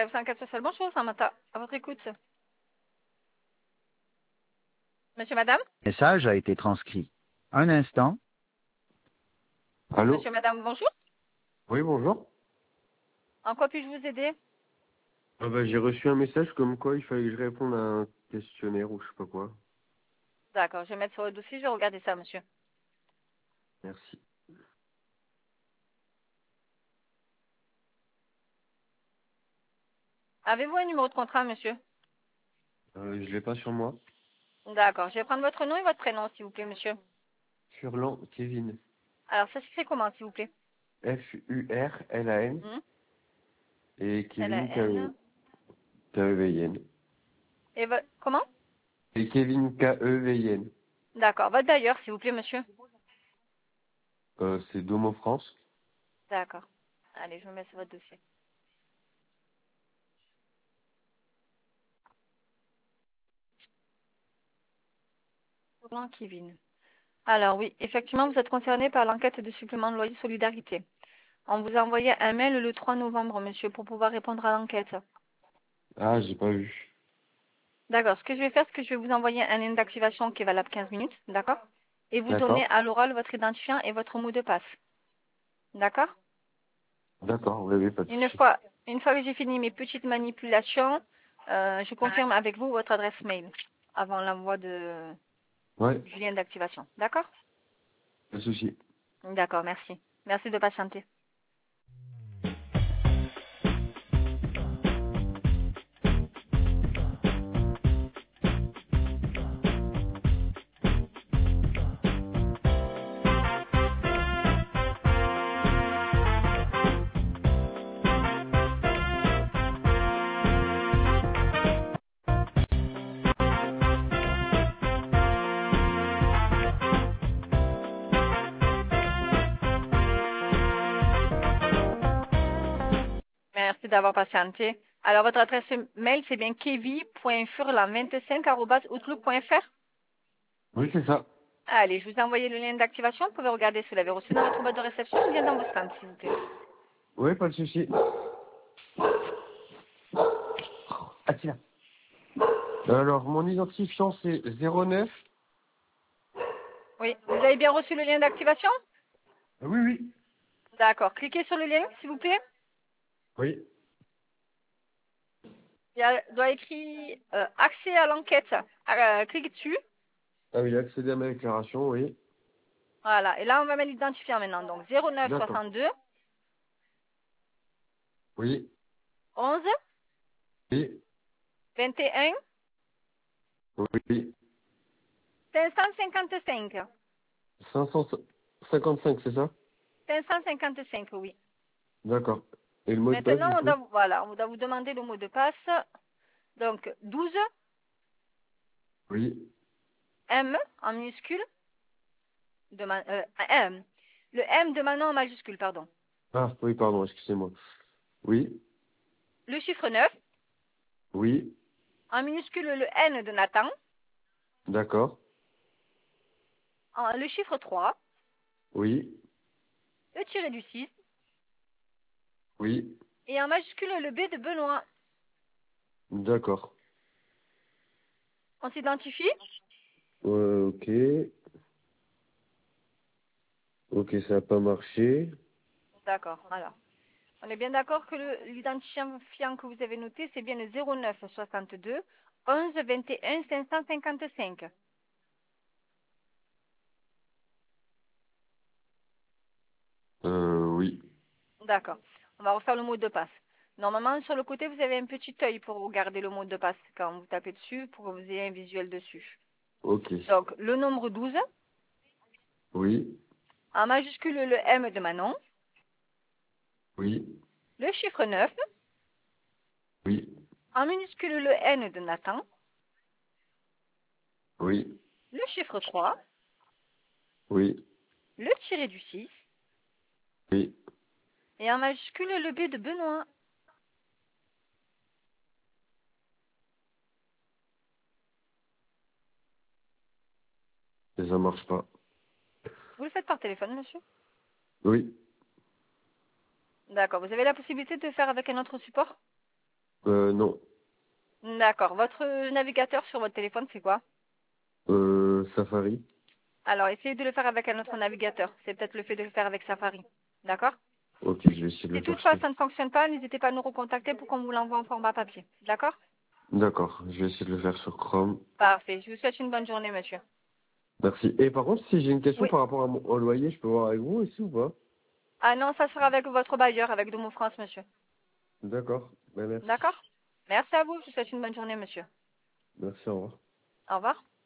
904 social. Bonjour, Samantha. À votre écoute. Monsieur, madame? Le message a été transcrit. Un instant. Allô? Monsieur, madame, bonjour. Oui, bonjour. En quoi puis-je vous aider? J'ai reçu un message comme quoi il fallait que je réponde à un questionnaire ou je sais pas quoi. D'accord, je vais mettre sur le dossier, je vais regarder ça, monsieur. Merci. Avez-vous un numéro de contrat, monsieur? Je l'ai pas sur moi. D'accord, je vais prendre votre nom et votre prénom, s'il vous plaît, monsieur. Furlan Kevin. Alors, ça s'écrit comment, s'il vous plaît? Furlan et Kevin L-A-N. K-E-V-I-N. Et comment? Et Kevin K-E-V-I-N. D'accord, votre d'ailleurs, s'il vous plaît, monsieur. C'est Domo France. D'accord. Allez, je me mets sur votre dossier. Furlan Kevin. Alors oui, effectivement, vous êtes concerné par l'enquête de supplément de loyer solidarité. On vous a envoyé un mail le 3 novembre, monsieur, pour pouvoir répondre à l'enquête. Ah, j'ai pas vu. D'accord, ce que je vais faire, c'est que je vais vous envoyer un lien d'activation qui est valable 15 minutes, d'accord? Et vous donner D'accord. à l'oral votre identifiant et votre mot de passe. D'accord? D'accord, oui, pas de Une souci. fois, une fois que j'ai fini mes petites manipulations, je confirme avec vous votre adresse mail avant l'envoi du Ouais, lien d'activation. D'accord? pas de souci. D'accord, merci. Merci de patienter. Merci d'avoir patienté. Alors, votre adresse mail, c'est bien kevi.furlan25@outlook.fr. Oui, c'est ça. Allez, je vous ai envoyé le lien d'activation. Vous pouvez regarder si vous l'avez reçu dans votre boîte de réception ou bien dans vos spams, s'il vous plaît. Oui, pas de souci. Ah, tiens. Alors, mon identifiant, c'est 09. Oui, vous avez bien reçu le lien d'activation? Oui, oui. D'accord. Cliquez sur le lien, s'il vous plaît. Oui. Doit écrit accès à l'enquête. Cliquez dessus. Ah oui, accéder à ma déclaration, oui. Voilà. Et là, on va mettre l'identifiant maintenant. Donc, 09 D'accord. 62 Oui. 11 Oui. 21 Oui. 555. 555, c'est ça? 555, oui. D'accord. Et le mot de passe, Maintenant, du coup? on doit vous demander le mot de passe. Donc, 12 Oui. M en minuscule. M. Le M de Manon en majuscule, pardon. Ah, oui, pardon, excusez-moi. Oui. Le chiffre 9. Oui. En minuscule, le N de Nathan. D'accord. Le chiffre 3. Oui. Le tiré du 6. Oui. Et en majuscule, le B de Benoît. D'accord. On s'identifie? Ok. Ok, ça n'a pas marché. D'accord, voilà. On est bien d'accord que l'identifiant que vous avez noté, c'est bien le 09 62 11 21 555. Oui. D'accord. On va refaire le mot de passe. Normalement, sur le côté, vous avez un petit œil pour regarder le mot de passe quand vous tapez dessus, pour que vous ayez un visuel dessus. Ok. Donc, le nombre 12, Oui. en majuscule, le M de Manon, Oui. le chiffre 9, Oui. en minuscule, le N de Nathan, Oui. le chiffre 3, Oui. le tiré du 6, Oui. et en majuscule, le B de Benoît. Et ça marche pas. Vous le faites par téléphone, monsieur? Oui. D'accord. Vous avez la possibilité de le faire avec un autre support? Non. D'accord. Votre navigateur sur votre téléphone, c'est quoi? Safari. Alors, essayez de le faire avec un autre navigateur. C'est peut-être le fait de le faire avec Safari. D'accord? Ok, je vais essayer de le Si faire toutefois sur... ça ne fonctionne pas, n'hésitez pas à nous recontacter pour qu'on vous l'envoie en format papier. D'accord? D'accord, je vais essayer de le faire sur Chrome. Parfait. Je vous souhaite une bonne journée, monsieur. Merci. Et par contre, si j'ai une question Oui. par rapport à au loyer, je peux voir avec vous aussi ou pas? Ah non, ça sera avec votre bailleur, avec Domo France, monsieur. D'accord. Ben, merci. D'accord? Merci à vous. Je vous souhaite une bonne journée, monsieur. Merci, au revoir. Au revoir.